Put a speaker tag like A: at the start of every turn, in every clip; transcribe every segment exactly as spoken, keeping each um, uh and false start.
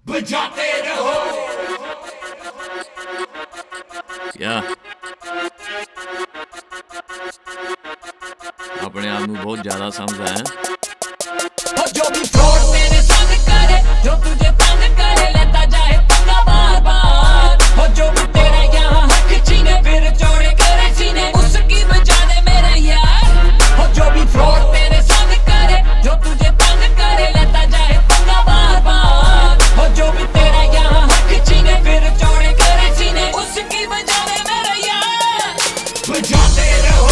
A: बजाते रहो।
B: क्या अपने आप में बहुत ज्यादा समझा है।
A: जो भी फ्रॉड तेरे संग करे, जो तुझे तंग करे, लेता जाए पंगा बार बार। और जो भी तेरे यहाँ हक छीने, फिर चौड़े करे सीने, उसकी बजा दे मेरा यार। और जो भी फ्रॉड तेरे संग करे, जो तुझे तंग करे, लेता जाए पंगा बार बार। और जो भी तेरे यहाँ हक छीने, फिर चौड़े करे सीने, उसकी बजा दे मेरा यार। बजाते रहो।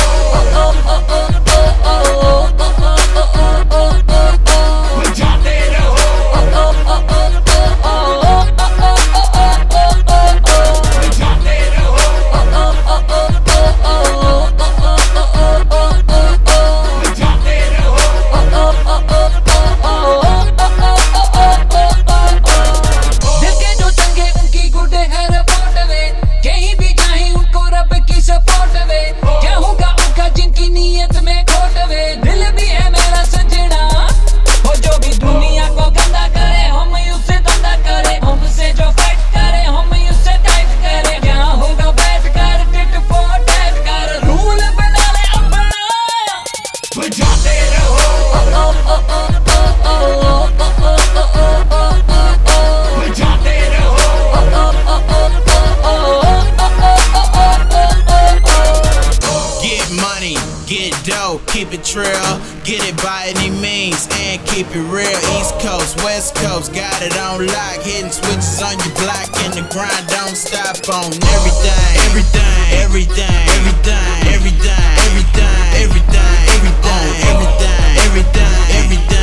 C: Get dough, keep it real, get it by any means, and keep it real. East Coast, West Coast, got it on lock, hitting switches on your block, and the grind don't stop on everything, everything, everything, everything, everything, everything, everything, everything, everything, everything, everything.